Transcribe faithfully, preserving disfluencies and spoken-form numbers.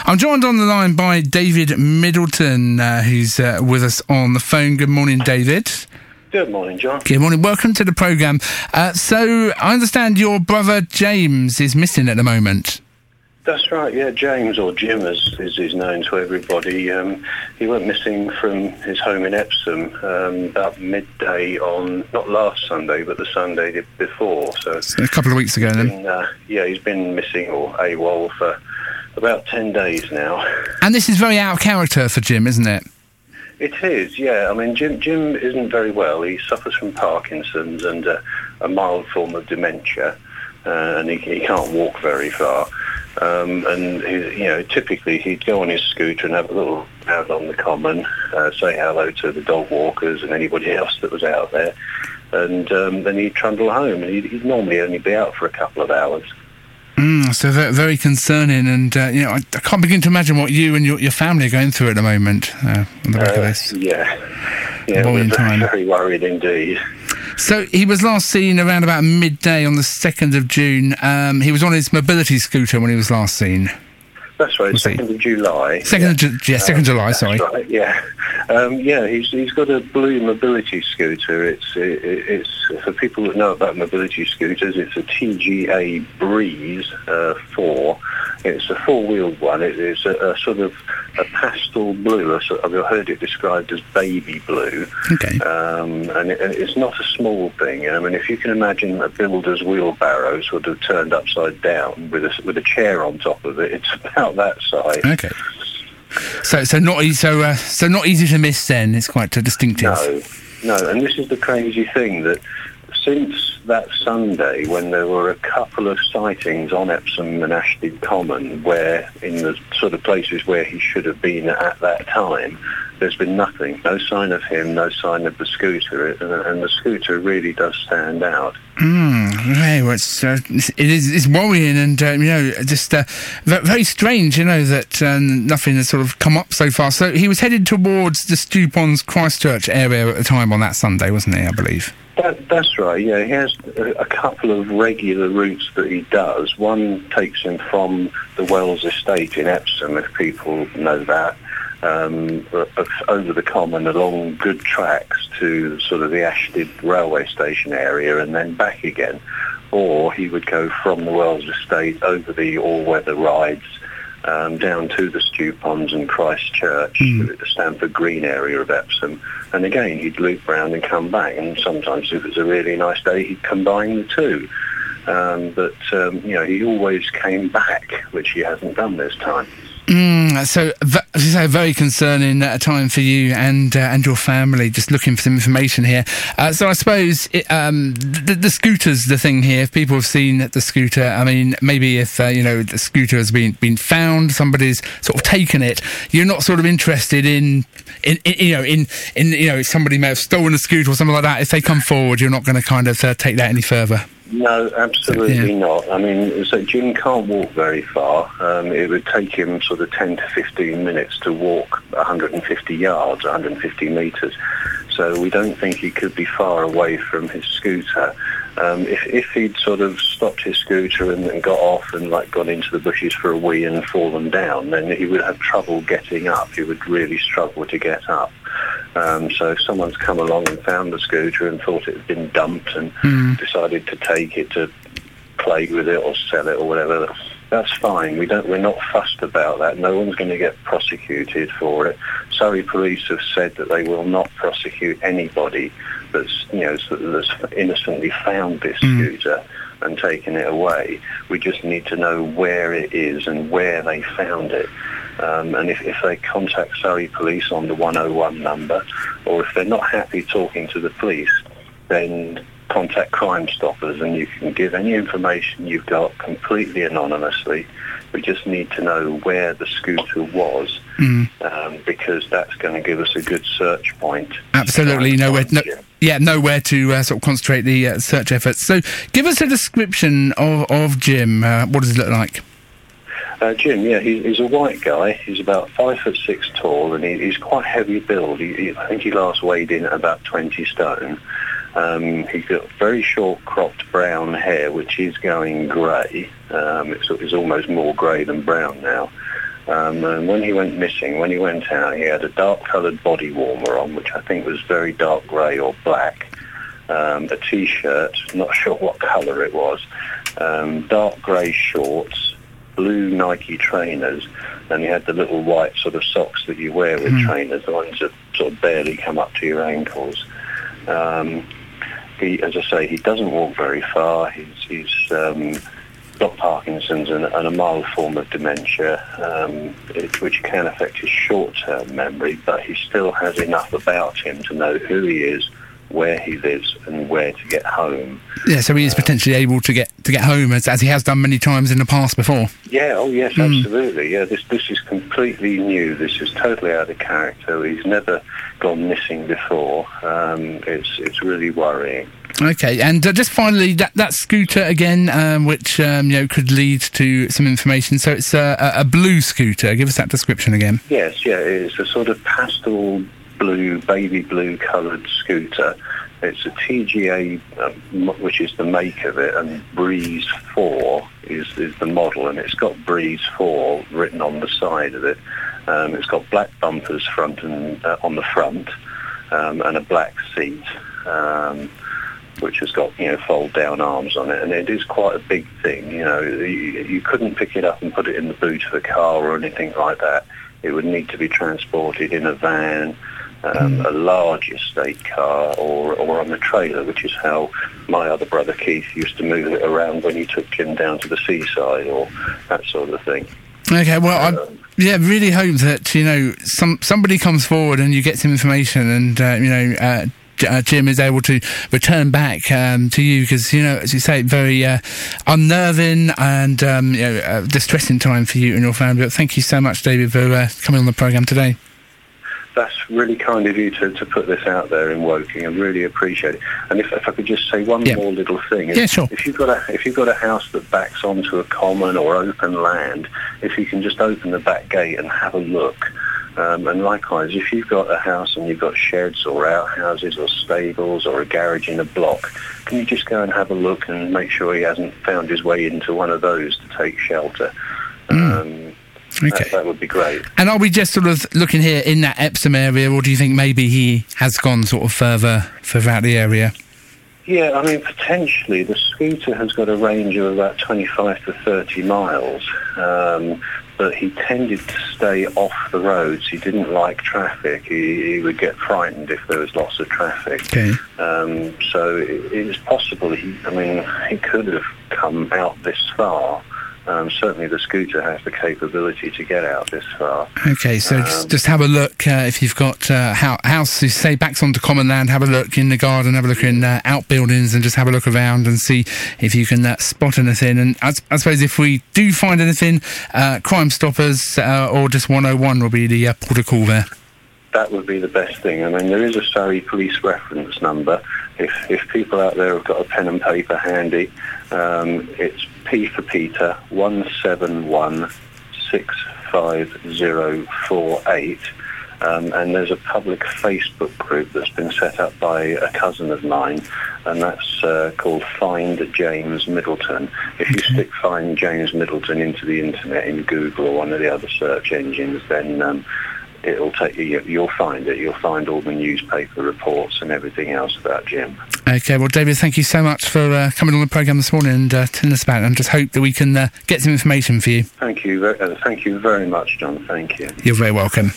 I'm joined on the line by David Middleton, uh, who's uh, with us on the phone. Good morning, David. Good morning, John. Good morning. Welcome to the programme. Uh, so, I understand your brother James is missing at the moment. That's right, yeah. James, or Jim as is, is known to everybody, um, he went missing from his home in Epsom um, about midday on, not last Sunday, but the Sunday before. So, so a couple of weeks ago, then. Been, uh, yeah, he's been missing, or AWOL, for about ten days now. And this is very out of character for Jim, isn't it? It is, yeah. I mean, Jim Jim isn't very well. He suffers from Parkinson's and uh, a mild form of dementia, uh, and he, he can't walk very far. Um, and, he, you know, typically he'd go on his scooter and have a little out on the common, uh, say hello to the dog walkers and anybody else that was out there, and um, then he'd trundle home, and he'd, he'd normally only be out for a couple of hours. Mm, so very, very concerning, and uh, you know, I, I can't begin to imagine what you and your, your family are going through at the moment. Uh, on the back uh, of this, yeah, yeah, we're very, time. very worried indeed. So he was last seen around about midday on the second of June. Um, he was on his mobility scooter when he was last seen. That's right, second of July. Second yeah. of Ju- yeah, second um, July. Sorry. That's right. Yeah, um, yeah. He's he's got a blue mobility scooter. It's it, it's for people that know about mobility scooters. It's a T G A Breeze uh, four. It's a four-wheeled one. It is a, a sort of a pastel blue. I've heard it described as baby blue. Okay. Um, and, it, and it's not a small thing. I mean, if you can imagine a builder's wheelbarrow sort of turned upside down with a with a chair on top of it, it's about that size. Okay. So so not e- so uh, so not easy to miss. Then it's quite uh, distinctive. No, no. And this is the crazy thing, that since that Sunday, when there were a couple of sightings on Epsom and Ashted Common, where in the sort of places where he should have been at that time, there's been nothing. No sign of him, no sign of the scooter, and, and the scooter really does stand out. Mm, okay, well, it's, uh, it is it's worrying, and uh, you know, just uh, very strange, you know, that um, nothing has sort of come up so far. So he was headed towards the Stew Ponds Christchurch area at the time on that Sunday, wasn't he? I believe. That, that's right, yeah. He has a, a couple of regular routes that he does. One takes him from the Wells Estate in Epsom, if people know that, um, over the common along good tracks to sort of the Ashted railway station area and then back again. Or he would go from the Wells Estate over the all-weather rides Um, down to the Stew Ponds and Christchurch, mm. the Stamford Green area of Epsom, and again he'd loop round and come back, and sometimes if it was a really nice day he'd combine the two, um, but um, you know, he always came back, which he hasn't done this time. Mm, so, as you say, very concerning uh, time for you and uh, and your family. Just looking for some information here. Uh, so, I suppose it, um, the, the scooter's the thing here. If people have seen the scooter, I mean, maybe if uh, you know, the scooter has been been found, somebody's sort of taken it. You're not sort of interested in, in, in you know, in in you know, somebody may have stolen a scooter or something like that. If they come forward, you're not going to kind of uh, take that any further. No, absolutely yeah. not. I mean, so Jim can't walk very far. Um, it would take him sort of ten to fifteen minutes to walk one hundred fifty yards, one hundred fifty metres. So we don't think he could be far away from his scooter. Um, if, if he'd sort of stopped his scooter and, and got off and like gone into the bushes for a wee and fallen down, then he would have trouble getting up. He would really struggle to get up. Um, so if someone's come along and found the scooter and thought it had been dumped and mm. decided to take it to play with it or sell it or whatever, that's fine. We don't. We're not fussed about that. No one's going to get prosecuted for it. Surrey Police have said that they will not prosecute anybody that's, you know, that's innocently found this mm. scooter and taken it away. We just need to know where it is and where they found it. Um, and if, if they contact Surrey Police on the one oh one number, or if they're not happy talking to the police, then contact Crime Stoppers, and you can give any information you've got completely anonymously. We just need to know where the scooter was, mm. um, because that's going to give us a good search point. Absolutely, nowhere, no, yeah, nowhere to uh, sort of concentrate the uh, search efforts. So, give us a description of, of Jim. Uh, what does he look like? Uh, Jim, yeah, he, he's a white guy. He's about five foot six tall, and he, he's quite heavy build. He, he, I think he last weighed in at about twenty stone. Um, he's got very short cropped brown hair, which is going grey. Um, it's, it's almost more grey than brown now. Um, and when he went missing, when he went out, he had a dark-coloured body warmer on, which I think was very dark grey or black, um, a T-shirt, not sure what colour it was, um, dark grey shorts, blue Nike trainers, and he had the little white sort of socks that you wear with mm. trainers, the ones that sort of barely come up to your ankles. Um, he, as I say, he doesn't walk very far. He's... he's um, got Parkinson's and, and a mild form of dementia, um, it, which can affect his short-term memory, but he still has enough about him to know who he is, where he lives, and where to get home. Yeah, so he is um, potentially able to get to get home, as, as he has done many times in the past before. Yeah, oh yes, mm. absolutely. Yeah, this this is completely new. This is totally out of character. He's never gone missing before. Um, it's it's really worrying. Okay, and uh, just finally, that, that scooter again, um, which um, you know could lead to some information. So it's a, a blue scooter. Give us that description again. Yes, yeah, it's a sort of pastel blue, baby blue coloured scooter. It's a T G A, um, which is the make of it, and Breeze four is, is the model, and it's got Breeze four written on the side of it. Um, it's got black bumpers front and uh, on the front, um, and a black seat. Um, which has got, you know, fold-down arms on it, and it is quite a big thing. You know, you, you couldn't pick it up and put it in the boot of a car or anything like that. It would need to be transported in a van, um, mm. a large estate car, or, or on a trailer, which is how my other brother Keith used to move it around when he took Jim down to the seaside, or that sort of thing. Okay, well, um, I yeah, really hope that, you know, some somebody comes forward and you get some information, and, uh, you know, uh, Uh, Jim is able to return back um, to you, because, you know, as you say, very uh, unnerving and um, you know, uh, distressing time for you and your family. But thank you so much, David, for uh, coming on the programme today. That's really kind of you to, to put this out there in Woking. I really appreciate it. And if, if I could just say one yeah. more little thing. If, yeah, sure. If you've got a if you've got a house that backs onto a common or open land, if you can just open the back gate and have a look. Um, and likewise, if you've got a house and you've got sheds or outhouses or stables or a garage in a block, can you just go and have a look and make sure he hasn't found his way into one of those to take shelter? Mm. Um, okay. that, that would be great. And are we just sort of looking here in that Epsom area, or do you think maybe he has gone sort of further, further out the area? Yeah, I mean, potentially. The scooter has got a range of about twenty-five to thirty miles, um, but he tended to stay off the roads. He didn't like traffic. He, he would get frightened if there was lots of traffic. Okay. Um, so it, it is possible, he, I mean, he could have come out this far. Um, certainly the scooter has the capability to get out this far. Okay, so um, just, just have a look uh, if you've got uh, house, you say, backs onto common land, have a look in the garden, have a look in uh, outbuildings, and just have a look around and see if you can uh, spot anything. And I, I suppose if we do find anything, uh, Crime Stoppers uh, or just one oh one will be the uh, port of call there. That would be the best thing. I mean, there is a Surrey police reference number. If if people out there have got a pen and paper handy, um, it's P for Peter, one seven one six five zero four eight. Um, and there's a public Facebook group that's been set up by a cousin of mine, and that's uh, called Find James Middleton. If you stick Find James Middleton into the internet in Google or one of the other search engines, then um, it'll take you, you'll find it. You'll find all the newspaper reports and everything else about Jim. Okay, well, David, thank you so much for uh, coming on the programme this morning and uh, telling us about it, and just hope that we can uh, get some information for you. Thank you. Uh, thank you very much, John. Thank you. You're very welcome.